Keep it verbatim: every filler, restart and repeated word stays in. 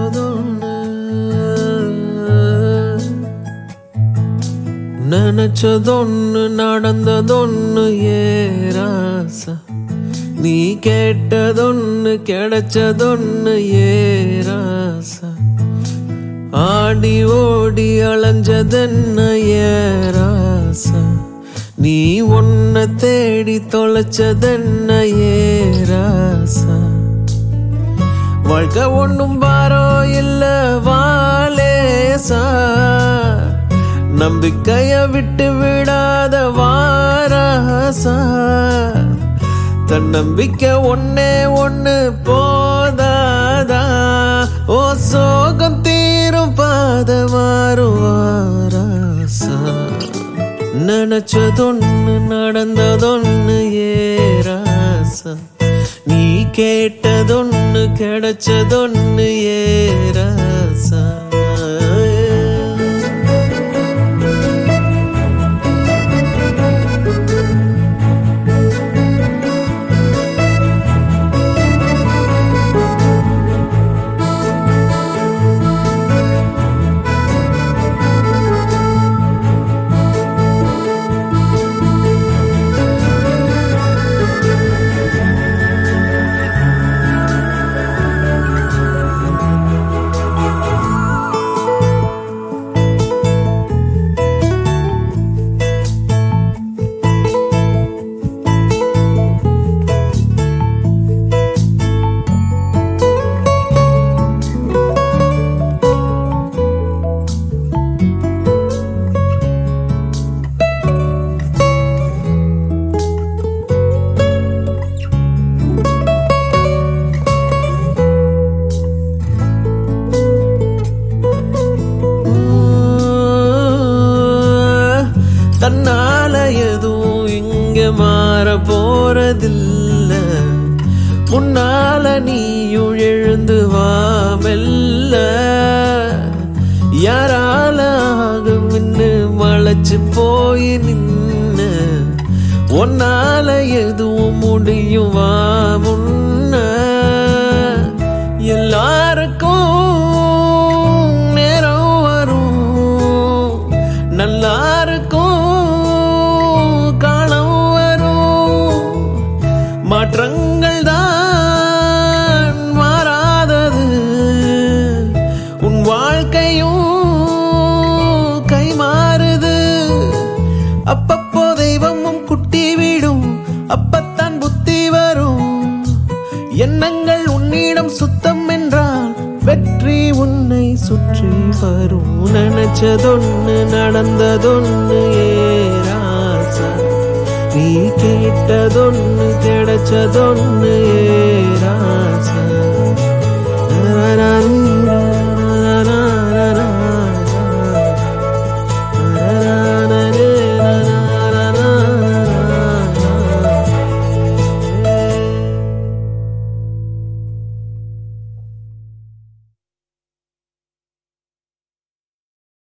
நினைச்சதொன்னு நினைச்சதொன்னு நடந்ததொன்னு ஏராசா நீ கேட்டதொன்னு கிடைச்சதொன்னு ஏராசா ஆடி ஓடி அலைஞ்சதென்ன ஏராசா நீ ஒன்ன தேடி தொலைச்சதென்ன ஏராசா வாழ்க்கை ஒன்னும் பாரோ இல்ல வாலேசா நம்பிக்கைய விட்டு விடாத வாராசா தன்னம்பிக்கை ஒன்னே ஒன்னு போதாதா ஓ சோகம் தீரும் பாத மாறுவாராசா நினைச்சதொன்னு நடந்ததொன்னு ஏராசா நீ கேட்டதொன்னு கிடைச்சதொன்னு ஏராசா தன்னால எதுவும் இங்க மாற போறதில்ல முன்னால நீயும் எழுந்து வாமெல்ல யாரால ஆகும்னு மலைச்சு போய் நின்ன ஒன்னால எதுவும் முடியும் வா முன்ன எல்லாருக்கும் நேரம் வரும் நல்லாருக்கும் மாற்றங்கள் தான் மாறாதது உன் வாழ்க்கையும் கை மாறுது அப்பப்போ தெய்வமும் குட்டி விடும் அப்பத்தான் புத்தி வரும் எண்ணங்கள் உன்னிடம் சுத்தம் என்றால் வெற்றி உன்னை சுற்றி வரும் நினைச்சதொன்னு நடந்ததொன்னு ஏராசா நீ கேட்டதொன்னு கிடைச்சதொன்னு